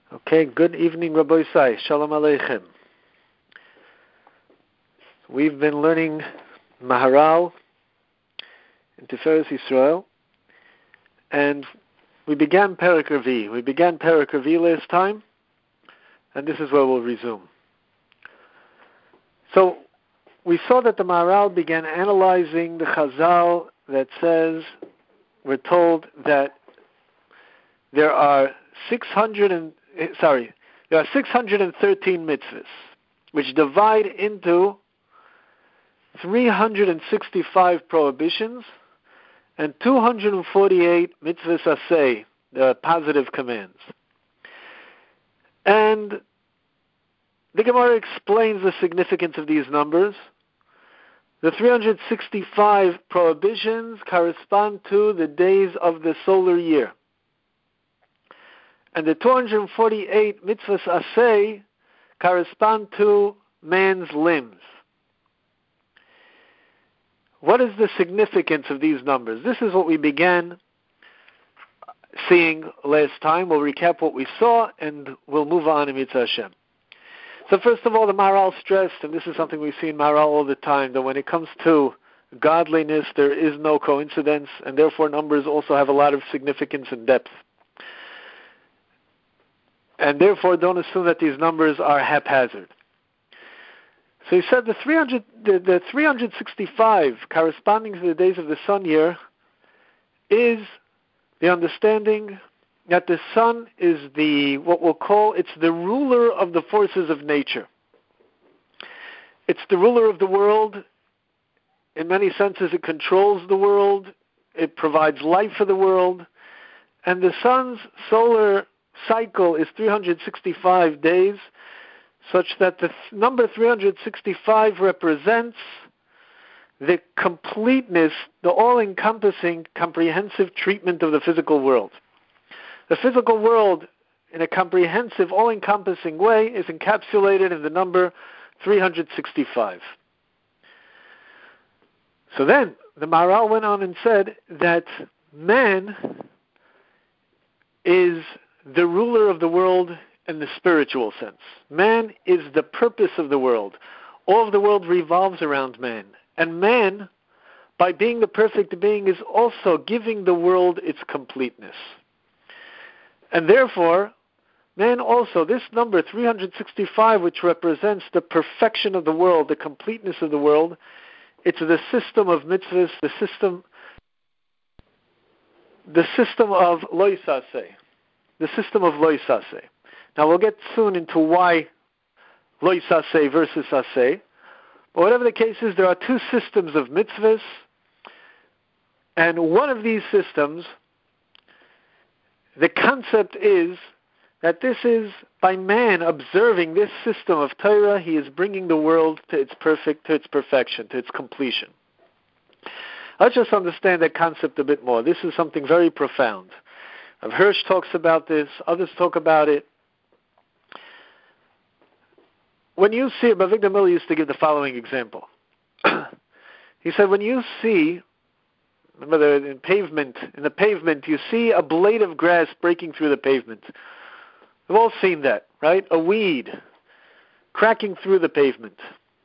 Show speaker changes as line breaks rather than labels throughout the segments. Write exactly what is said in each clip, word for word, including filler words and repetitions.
Okay, good evening, Rabbi Isai. Shalom Aleichem. We've been learning Maharal in Tiferes Yisrael, and we began Perek Revi. We began Perek Revi last time, and this is where we'll resume. So, we saw that the Maharal began analyzing the Chazal that says, we're told that there are six hundred and sorry, there are six hundred thirteen mitzvahs, which divide into three hundred sixty-five prohibitions and two hundred forty-eight mitzvahs aseh, the positive commands. And the Gemara explains the significance of these numbers. The three hundred sixty-five prohibitions correspond to the days of the solar year. And the two hundred forty-eight mitzvahs aseh correspond to man's limbs. What is the significance of these numbers? This is what we began seeing last time. We'll recap what we saw, and we'll move on in Mitzvah Hashem. So first of all, the Maharal stressed, and this is something we see in Maharal all the time, that when it comes to godliness, there is no coincidence, and therefore numbers also have a lot of significance and depth. And therefore, don't assume that these numbers are haphazard. So he said the three hundred, the, the three hundred sixty-five corresponding to the days of the sun year is the understanding that the sun is the, what we'll call, it's the ruler of the forces of nature. It's the ruler of the world. In many senses, it controls the world. It provides life for the world. And the sun's solar cycle is three hundred sixty-five days, such that the th- number three hundred sixty-five represents the completeness, the all-encompassing, comprehensive treatment of the physical world. The physical world, in a comprehensive, all-encompassing way, is encapsulated in the number three hundred sixty-five. So then, the Maharal went on and said that man is the ruler of the world in the spiritual sense. Man is the purpose of the world. All of the world revolves around man. And man, by being the perfect being, is also giving the world its completeness. And therefore, man also, this number, three hundred sixty-five, which represents the perfection of the world, the completeness of the world, it's the system of mitzvahs, the system, the system of lo yisaseh. The system of lo yisaseh. Now we'll get soon into why lo yisaseh versus aseh. But whatever the case is, there are two systems of mitzvahs, and one of these systems, the concept is that this is, by man observing this system of Torah, he is bringing the world to its perfect, to its perfection, to its completion. Let's just understand that concept a bit more. This is something very profound. Hirsch talks about this, others talk about it. When you see, Avigdor Miller used to give the following example. He said, when you see, remember the in pavement, in the pavement, you see a blade of grass breaking through the pavement. We've all seen that, right? A weed cracking through the pavement.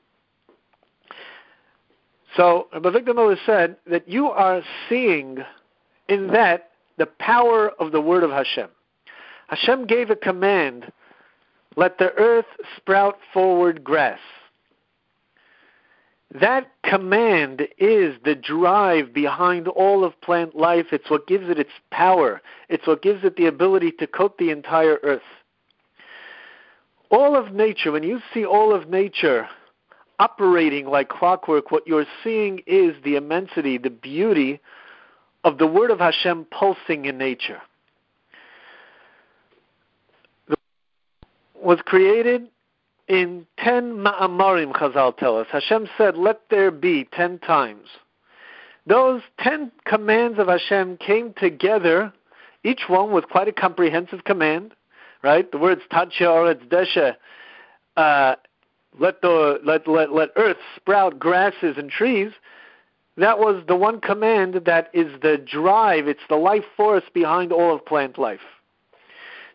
So, Avigdor Miller said that you are seeing in that the power of the word of Hashem. Hashem gave a command, let the earth sprout forward grass. That command is the drive behind all of plant life. It's what gives it its power. It's what gives it the ability to coat the entire earth. All of nature, when you see all of nature operating like clockwork, what you're seeing is the immensity, the beauty of the word of Hashem pulsing in nature. The was created in ten ma'amarim, Chazal tell us. Hashem said, let there be ten times. Those ten commands of Hashem came together, each one with quite a comprehensive command, right? The words Tadshe Oretz Deshe, uh, let the let, let let earth sprout grasses and trees. That was the one command that is the drive, it's the life force behind all of plant life.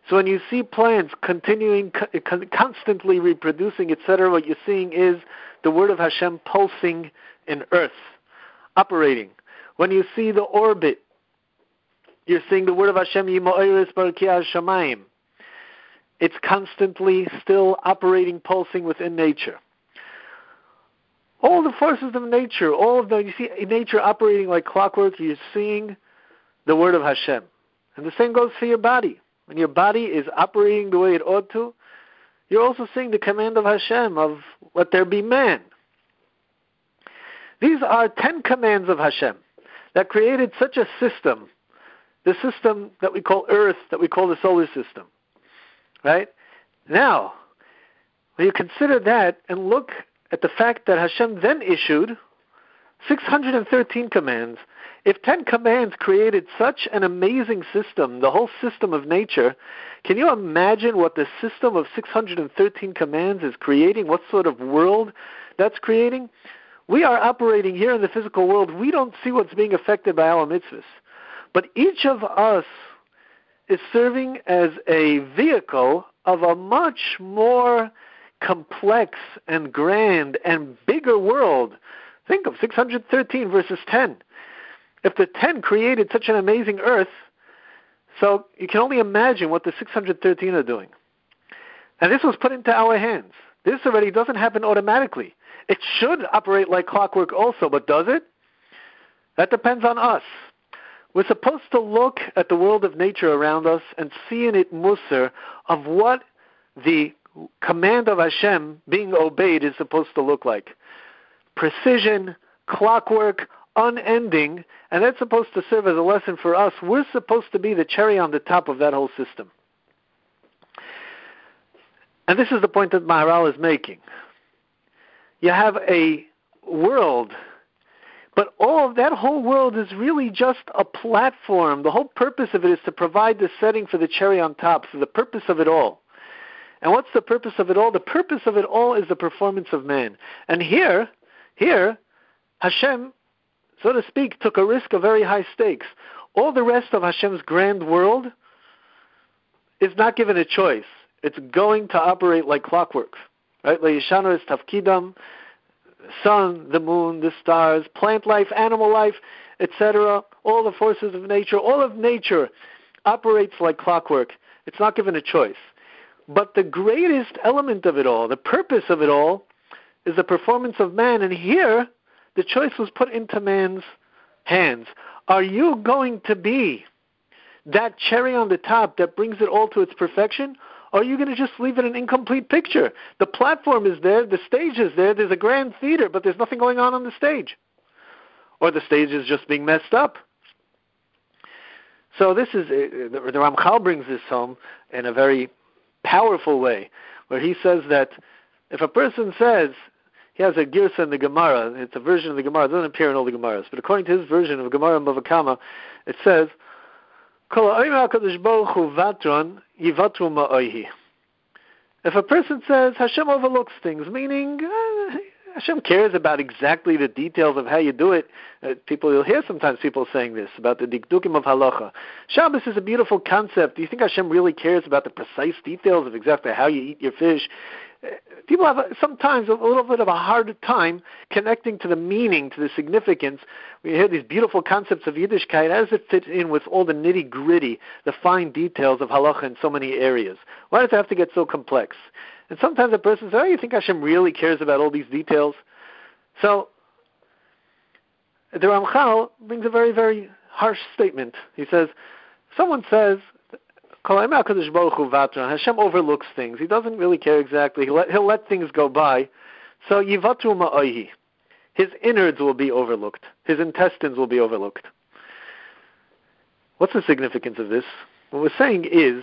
So when you see plants continuing, co- constantly reproducing, et cetera, what you're seeing is the word of Hashem pulsing in earth, operating. When you see the orbit, you're seeing the word of Hashem, Yimo'eres Barukia Hashemayim. It's constantly still operating, pulsing within nature. All the forces of nature, all of them, you see nature operating like clockwork, you're seeing the word of Hashem. And the same goes for your body. When your body is operating the way it ought to, you're also seeing the command of Hashem of let there be man. These are ten commands of Hashem that created such a system, the system that we call Earth, that we call the solar system. Right? Now, when you consider that and look at the fact that Hashem then issued six hundred thirteen commands, if ten commands created such an amazing system, the whole system of nature, can you imagine what the system of six hundred thirteen commands is creating, what sort of world that's creating? We are operating here in the physical world. We don't see what's being affected by our mitzvahs. But each of us is serving as a vehicle of a much more complex and grand and bigger world. Think of six hundred thirteen versus ten. If the ten created such an amazing earth, so you can only imagine what the six hundred thirteen are doing. And this was put into our hands. This already doesn't happen automatically. It should operate like clockwork also, but does it? That depends on us. We're supposed to look at the world of nature around us and see in it musar of what the command of Hashem being obeyed is supposed to look like. Precision, clockwork, unending, and that's supposed to serve as a lesson for us. We're supposed to be the cherry on the top of that whole system. And this is the point that Maharal is making. You have a world, but all of that whole world is really just a platform. The whole purpose of it is to provide the setting for the cherry on top, for the purpose of it all. And what's the purpose of it all? The purpose of it all is the performance of man. And here, here, Hashem, so to speak, took a risk of very high stakes. All the rest of Hashem's grand world is not given a choice. It's going to operate like clockwork. Right? Le'yishanu is tafkidam, the sun, the moon, the stars, plant life, animal life, et cetera. All the forces of nature, all of nature operates like clockwork. It's not given a choice. But the greatest element of it all, the purpose of it all, is the performance of man. And here, the choice was put into man's hands. Are you going to be that cherry on the top that brings it all to its perfection? Or are you going to just leave it an incomplete picture? The platform is there, the stage is there, there's a grand theater, but there's nothing going on on the stage. Or the stage is just being messed up. So this is, uh, the, the Ramchal brings this home in a very powerful way, where he says that if a person says, he has a girsa in the Gemara, it's a version of the Gemara, it doesn't appear in all the Gemaras, but according to his version of Gemara Bava Kama, it says, if a person says Hashem overlooks things, meaning uh, Hashem cares about exactly the details of how you do it. Uh, people, you'll hear sometimes people saying this about the dikdukim of halacha. Shabbos is a beautiful concept. Do you think Hashem really cares about the precise details of exactly how you eat your fish? People have a, sometimes a little bit of a hard time connecting to the meaning, to the significance. We hear these beautiful concepts of Yiddishkeit. How does it fit in with all the nitty-gritty, the fine details of halacha in so many areas? Why does it have to get so complex? And sometimes a person says, oh, you think Hashem really cares about all these details? So the Ramchal brings a very, very harsh statement. He says, someone says, Hashem overlooks things. He doesn't really care exactly. He'll let, he'll let things go by. So yivatru ma'ohi. His innards will be overlooked. His intestines will be overlooked. What's the significance of this? What we're saying is,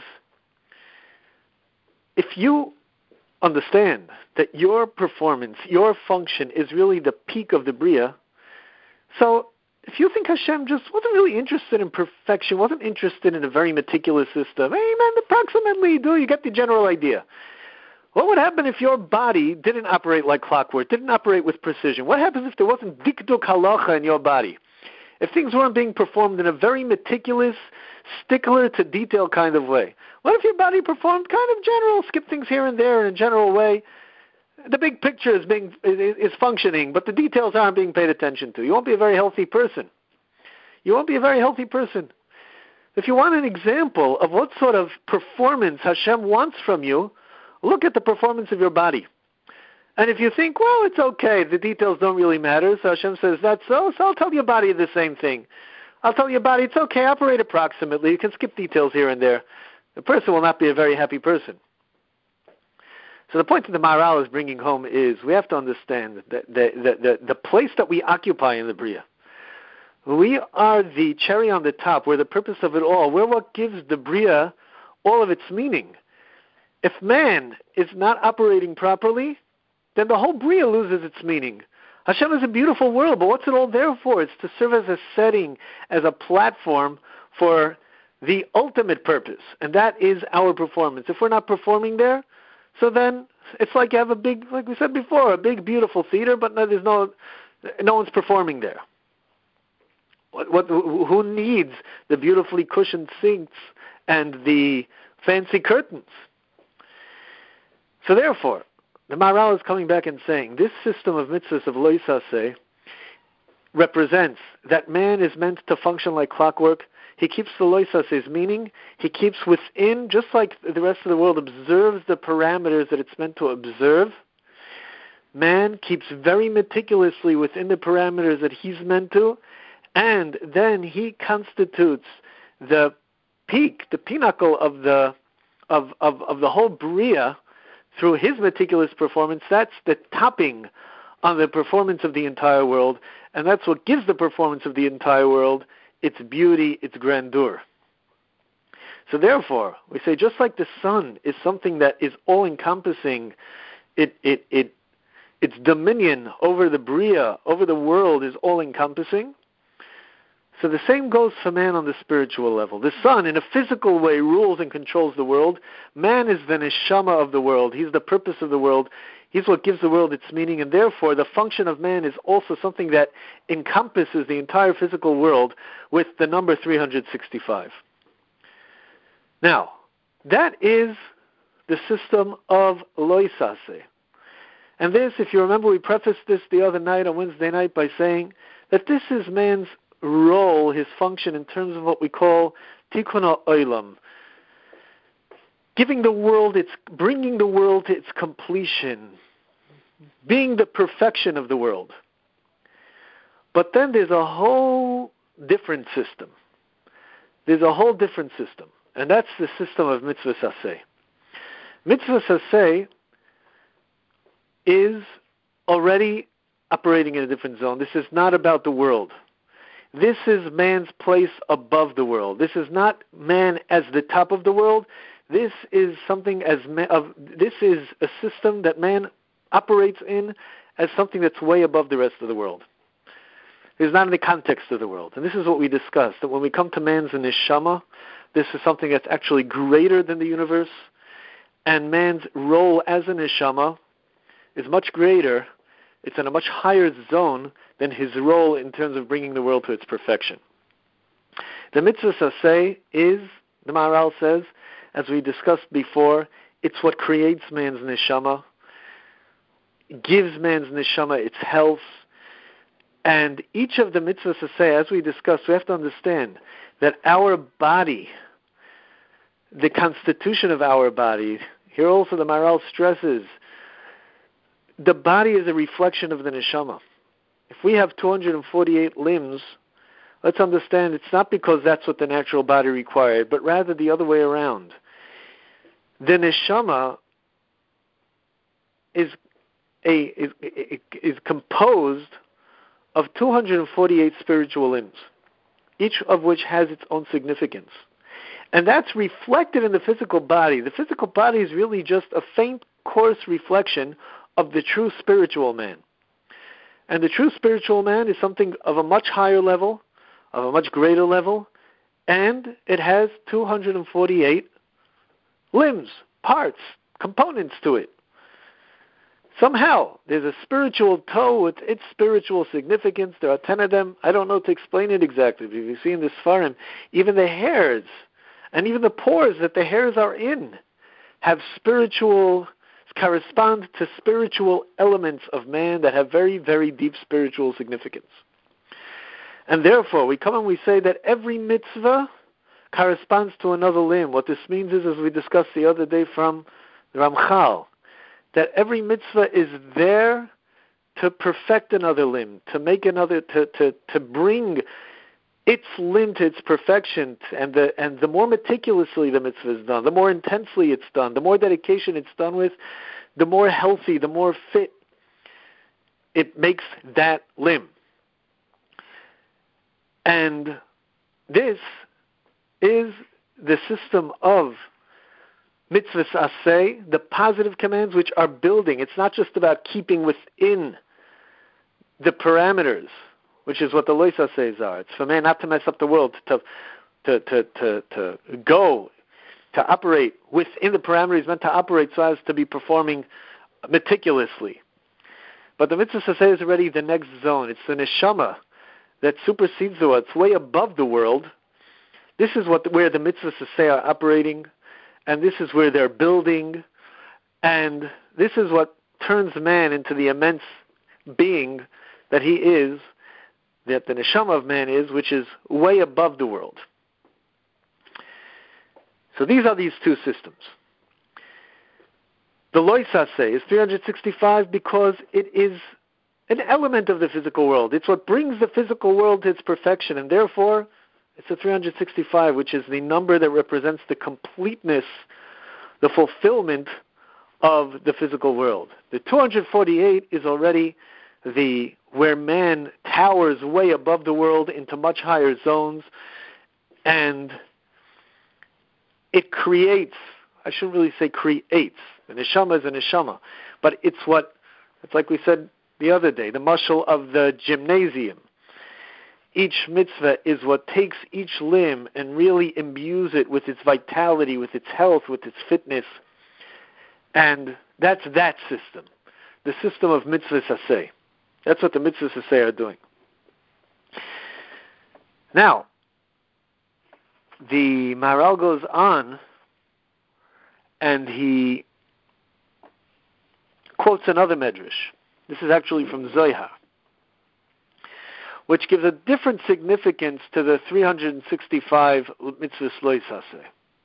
if you understand that your performance, your function is really the peak of the Bria, so if you think Hashem just wasn't really interested in perfection, wasn't interested in a very meticulous system, hey man, approximately you do, you get the general idea. What would happen if your body didn't operate like clockwork, didn't operate with precision? What happens if there wasn't dikduk halacha in your body? if things weren't being performed in a very meticulous, stickler to detail kind of way? What if your body performed kind of general, skip things here and there in a general way? The big picture is being is, is functioning, but the details aren't being paid attention to. You won't be a very healthy person. You won't be a very healthy person. If you want an example of what sort of performance Hashem wants from you, look at the performance of your body. And if you think, well, it's okay, the details don't really matter, so Hashem says, that's so, so I'll tell your body the same thing. I'll tell your body, it's okay, operate approximately, you can skip details here and there. The person will not be a very happy person. So the point that the Maharal is bringing home is we have to understand that the, the, the, the place that we occupy in the Bria, we are the cherry on the top. We're the purpose of it all. We're what gives the Bria all of its meaning. If man is not operating properly, then the whole Bria loses its meaning. Hashem is a beautiful world, but what's it all there for? It's to serve as a setting, as a platform for the ultimate purpose, and that is our performance. If we're not performing there, so then it's like you have a big, like we said before, a big, beautiful theater, but no, there's no, no one's performing there. What, what, who needs the beautifully cushioned seats and the fancy curtains? So therefore, the Maharal is coming back and saying this system of mitzvahs of lo yisaseh represents that man is meant to function like clockwork. He keeps the lo yisaseh's meaning. He keeps within, just like the rest of the world observes the parameters that it's meant to observe. Man keeps very meticulously within the parameters that he's meant to, and then he constitutes the peak, the pinnacle of the of, of, of the whole Bria through his meticulous performance. That's the topping on the performance of the entire world, and that's what gives the performance of the entire world its beauty, its grandeur. So therefore, we say just like the sun is something that is all-encompassing, it, it, it, its dominion over the Bria, over the world is all-encompassing, so the same goes for man on the spiritual level. The sun, in a physical way, rules and controls the world. Man is the neshama of the world. He's the purpose of the world. He's what gives the world its meaning, and therefore the function of man is also something that encompasses the entire physical world with the number three hundred sixty-five. Now, that is the system of lo yisaseh. And this, if you remember, we prefaced this the other night on Wednesday night by saying that this is man's role, his function in terms of what we call tikkun ha'olam, giving the world its, bringing the world to its completion, being the perfection of the world. But then there's a whole different system. There's a whole different system, and that's the system of mitzvah saseh. Mitzvah saseh is already operating in a different zone. This is not about the world. This is man's place above the world. This is not man as the top of the world. This is something as man, of, this is a system that man operates in as something that's way above the rest of the world. It's not in the context of the world. And this is what we discussed, that when we come to man's neshama, this is something that's actually greater than the universe, and man's role as a neshama is much greater. It's in a much higher zone than his role in terms of bringing the world to its perfection. The mitzvah saseh is, the Maharal says, as we discussed before, it's what creates man's neshama, gives man's neshama its health, and each of the mitzvah saseh, as we discussed, we have to understand that our body, the constitution of our body, here also the Maharal stresses, the body is a reflection of the neshama. If we have two hundred forty-eight limbs, let's understand it's not because that's what the natural body required, but rather the other way around. The neshama is a is, is composed of two hundred forty-eight spiritual limbs, each of which has its own significance. And that's reflected in the physical body. The physical body is really just a faint, coarse reflection of the true spiritual man. And the true spiritual man is something of a much higher level, of a much greater level, and it has two hundred forty-eight limbs, parts, components to it. somehow there's a spiritual toe with its spiritual significance. There are ten of them. I don't know to explain it exactly. But you see in this Sfarim, even the hairs and even the pores that the hairs are in have spiritual, correspond to spiritual elements of man that have very, very deep spiritual significance. And therefore, we come and we say that every mitzvah corresponds to another limb. What this means is, as we discussed the other day from the Ramchal, that every mitzvah is there to perfect another limb, to make another, to, to, to bring its limb to its perfection, and the and the more meticulously the mitzvah is done, the more intensely it's done, the more dedication it's done with, the more healthy, the more fit it makes that limb. And this is the system of mitzvahs aseh, the positive commands which are building. It's not just about keeping within the parameters, which is what the lois asehs are. It's for man not to mess up the world, to to to to, to go, to operate within the parameters he's meant to operate so as to be performing meticulously. But the mitzvah aseh is already the next zone. It's the neshama that supersedes the world. It's way above the world. This is what where the mitzvah aseh are operating, and this is where they're building, and this is what turns man into the immense being that he is, that the neshama of man is, which is way above the world. So these are these two systems. The lois aseh is three hundred sixty-five because it is an element of the physical world. It's what brings the physical world to its perfection, and therefore it's a three hundred sixty-five, which is the number that represents the completeness, the fulfillment of the physical world. The two hundred forty-eight is already the where man towers way above the world into much higher zones, and it creates, I shouldn't really say creates, the neshama is a neshama, but it's what, it's like we said the other day, the mashal of the gymnasium. Each mitzvah is what takes each limb and really imbues it with its vitality, with its health, with its fitness, and that's that system, the system of mitzvahs aseh. That's what the mitzvahs aseh are doing. Now, the Maharal goes on, and he quotes another medrash. This is actually from Zohar, which gives a different significance to the three hundred sixty-five mitzvahs lois aseh.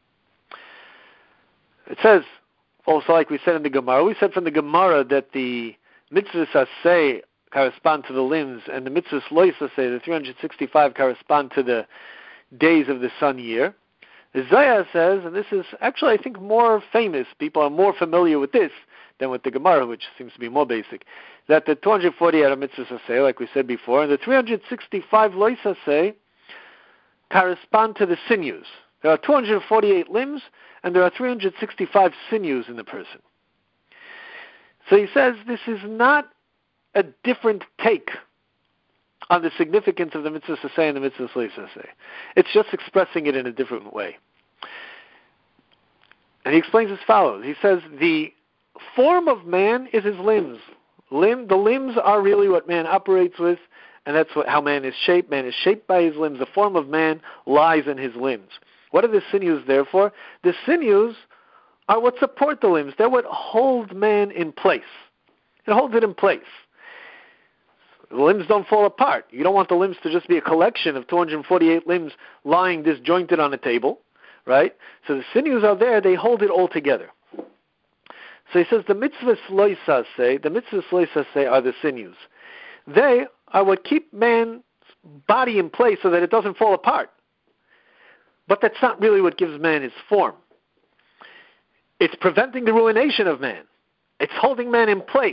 It says, also like we said in the Gemara, we said from the Gemara that the mitzvahs aseh correspond to the limbs, and the mitzvahs lois aseh, the three hundred sixty-five, correspond to the days of the sun year. The Zohar says, and this is actually, I think, more famous, people are more familiar with this than with the Gemara, which seems to be more basic, that the two hundred forty are mitzvahs aseh, like we said before, and the three hundred sixty-five lois aseh correspond to the sinews. There are two hundred forty-eight limbs, and there are three hundred sixty-five sinews in the person. So he says this is not a different take on the significance of the mitzvahs aseh and the mitzvahs lois aseh. It's just expressing it in a different way. And he explains as follows. He says the form of man is his limbs. Limb, the limbs are really what man operates with, and that's what, how man is shaped. Man is shaped by his limbs. The form of man lies in his limbs. What are the sinews there for? The sinews are what support the limbs. They're what hold man in place. It holds it in place. The limbs don't fall apart. You don't want the limbs to just be a collection of two hundred forty-eight limbs lying disjointed on a table, right? So the sinews are there. They hold it all together. So he says the mitzvahs lois aseh, the mitzvahs lois aseh are the sinews. They are what keep man's body in place so that it doesn't fall apart. But that's not really what gives man his form. It's preventing the ruination of man. It's holding man in place.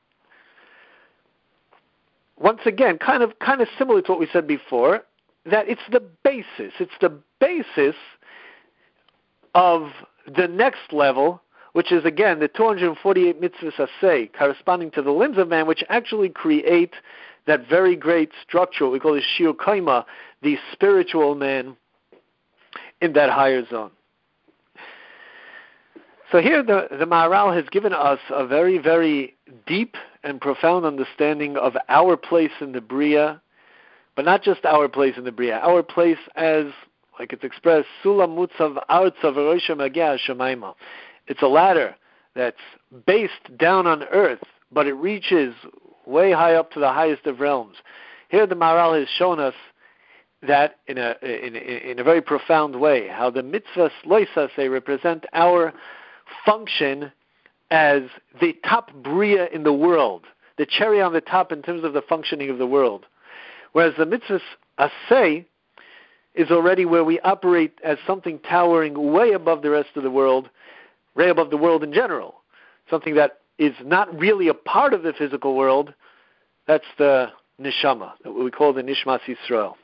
Once again, kind of kind of similar to what we said before, that it's the basis. It's the basis of the next level, which is, again, the two hundred forty-eight mitzvahs aseh, corresponding to the limbs of man, which actually create that very great structure, what we call the shiur kaima, the spiritual man in that higher zone. So here the, the Maharal has given us a very, very deep and profound understanding of our place in the Bria, but not just our place in the Bria, our place as, like it's expressed, Sulam Mutzav Artzav Roisha Magia Shemaima. It's a ladder that's based down on earth, but it reaches way high up to the highest of realms. Here the Maharal has shown us that in a in, in a very profound way, how the mitzvahs loisase represent our function as the top bria in the world, the cherry on the top in terms of the functioning of the world. Whereas the mitzvahs aseh is already where we operate as something towering way above the rest of the world, way above the world in general, something that is not really a part of the physical world. That's the neshama, that we call the Nishmas Yisrael.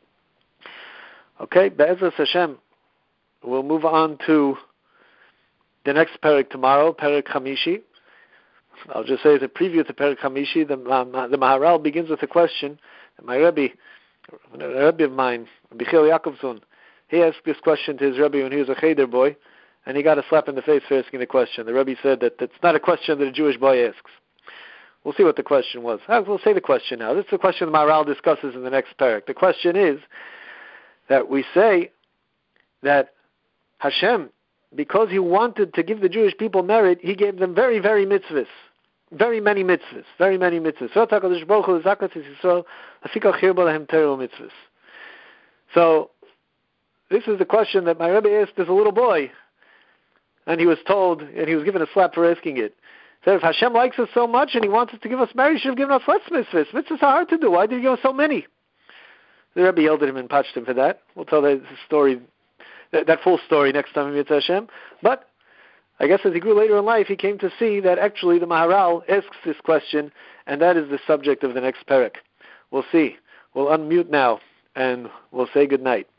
Okay, Be'ezras Hashem, we'll move on to the next Perek tomorrow, Perek Chamishi. I'll just say as a preview to Perek Chamishi, the, the Maharal begins with a question. My Rebbe, a Rebbe of mine, Bichil Yakovson, he asked this question to his Rebbe when he was a Cheder boy, and he got a slap in the face for asking the question. The Rebbe said that it's not a question that a Jewish boy asks. We'll see what the question was. We'll say the question now. This is the question the Maharal discusses in the next Perek. The question is that we say that Hashem, because he wanted to give the Jewish people merit, he gave them very, very mitzvahs. Very many mitzvahs. Very many mitzvahs. So, this is the question that my Rebbe asked as a little boy, and he was told, and he was given a slap for asking it. He said, if Hashem likes us so much and he wants us to give us merit, he should have given us less mitzvahs. Mitzvahs are hard to do. Why did he give us so many? The Rebbe yelled at him and punched him for that. We'll tell that story, that, that full story next time in Mitzvah Hashem. But I guess as he grew later in life, he came to see that actually the Maharal asks this question, and that is the subject of the next Perek. We'll see. We'll unmute now, and we'll say good night.